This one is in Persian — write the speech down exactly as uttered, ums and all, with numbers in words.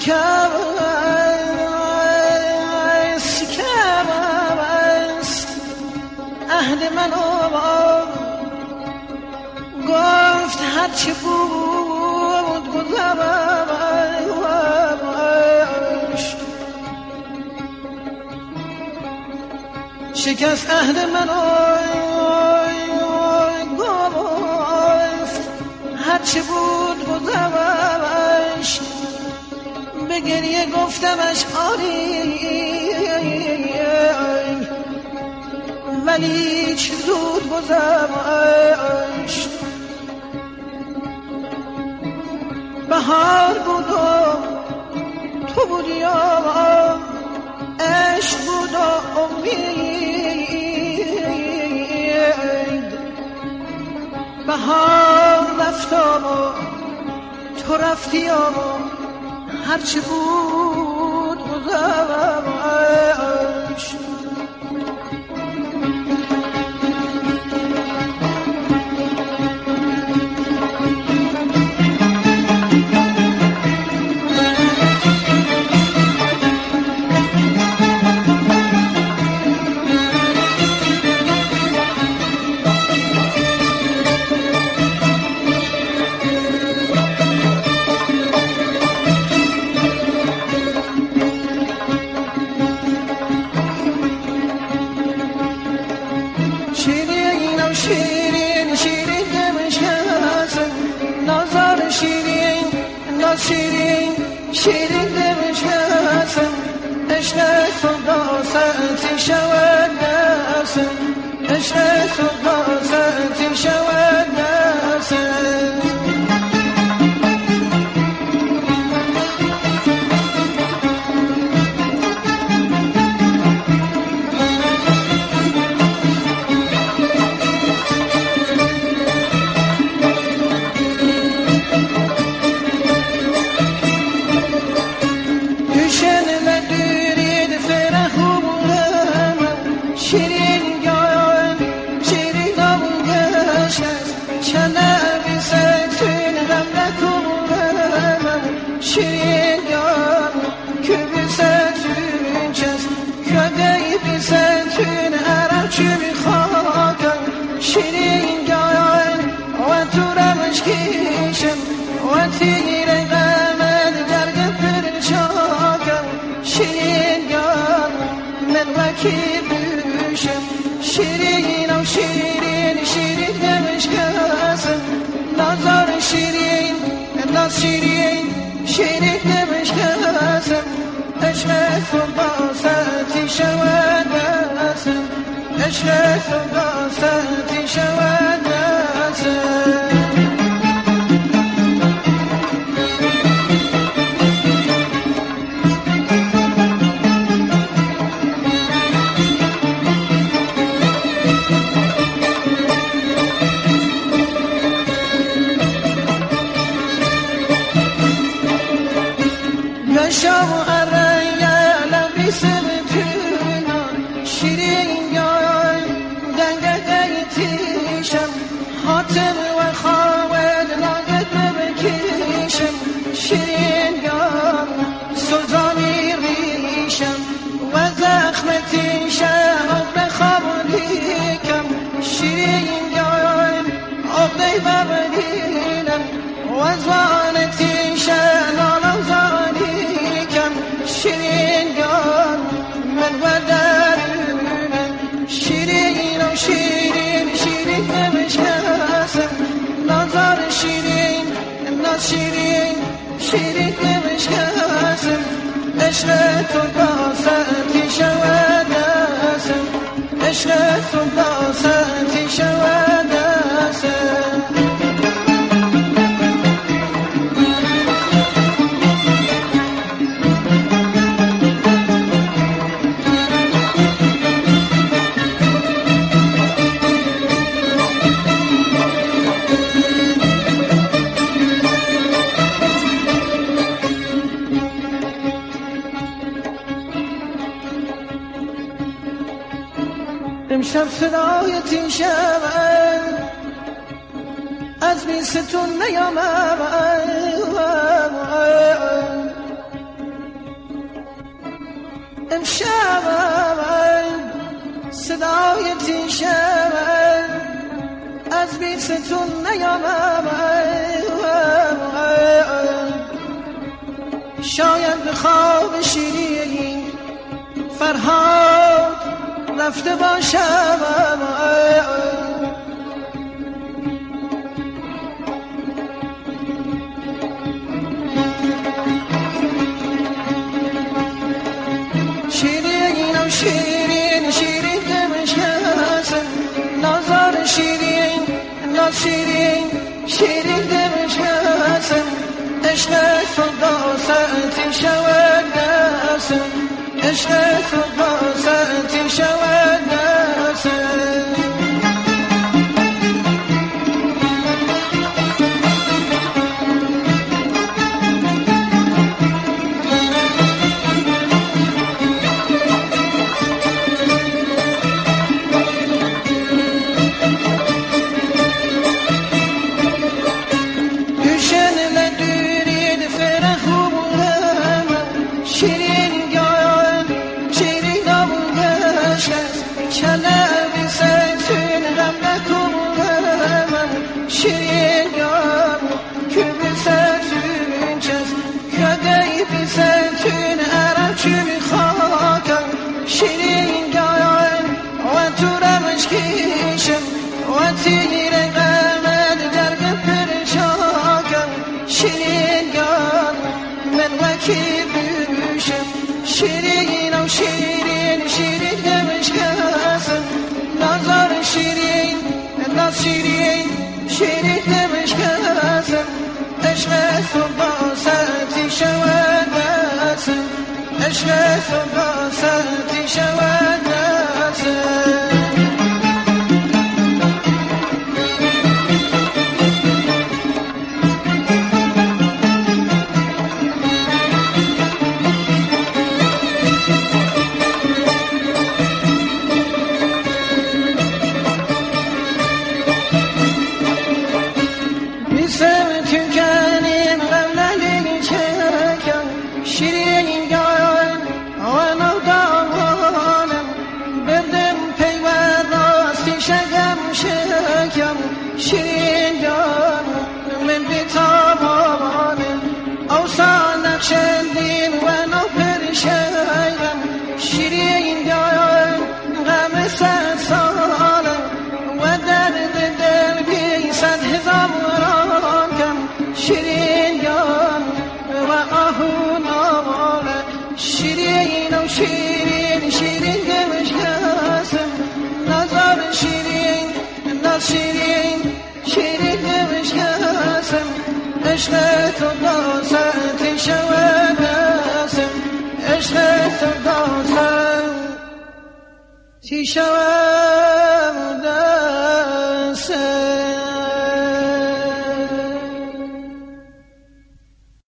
شکر شکر است عهد من گفت هرچی بود گذشت شکست عهد من گفت هرچی بود گذشت به گریه گفتمش آری ولی چه زود گذشت بهار بود و تو بودی و عشق بود و امید بهار رفت و تو رفتی و هرچی بود گذشت شیرین شیرین دمشکست نازار شیرین ناز شیرین شیرین دمشکست عشق صدا ساعتی شود نست عشق صدا ساعتی شود نست شیرین یار که بیستون چست کدی بیستون عرب چی میخواکم شیرین یار و تو رمش کشم و تیر قمد درگ پرچاکم شیرین یار من وکی بوشم شیرین و شیرین شیرین دمشکست نازار شیرین ناز شیرین شیرین دمشکست عشق صدا ساعتی شود نست عشق صدا ساعتی شود نست شام و عریا لبی سبتونا شیرین یای دنگه دیتیشم حاتم و خواهد لاغت ببکیشم شیرین یای سلطانی ریشم و زخمتیشم عقد خوابونیکم شیرین یای عقده ببدینم و زوانتیشم نالو زانیکم شیرین یار من و درونم شیرین و شیرین شیرین دمشکست نازار شیرین ناز شیرین شیرین دمشکست عشق تو دا ساعتی شود نست عشق تو دا ساعتی شود نست امشب صدایتی شود از بیستون نیامد امشب صدای تیشم از بیستون نیامم، شاید به خواب شیرین فرهاد رفته باشم. شیرینم شیرین شیرین دمشکم، نازار شیرین ناز شیرین شیرین دمشکم، عشق تو داستان شود دستم، عشق تو داستان شود دستم. و تیر قمر درگ پرچاکم، شیرین یار من وکی بوشم، شیرین و شیرین شیرین دمشکم، نازار شیرین ناز شیرین شیرین دمشکم، عشق تو باسطی شود دستم، عشق تو باسطی شود دستم. شیرین جان من بی‌تابانم، اوسان نقشندین و نو پرشیم، شیرین جان غم صد سالم و درد دل بی صد هزاران کم، شیرین جان و آهو نواله، شیرین و شیرین شیرین دمشکم، نازار شیرین ناز شیرین شیرین دمشکم، عشق تو داستان شود دستم، عشق تو داستان شود.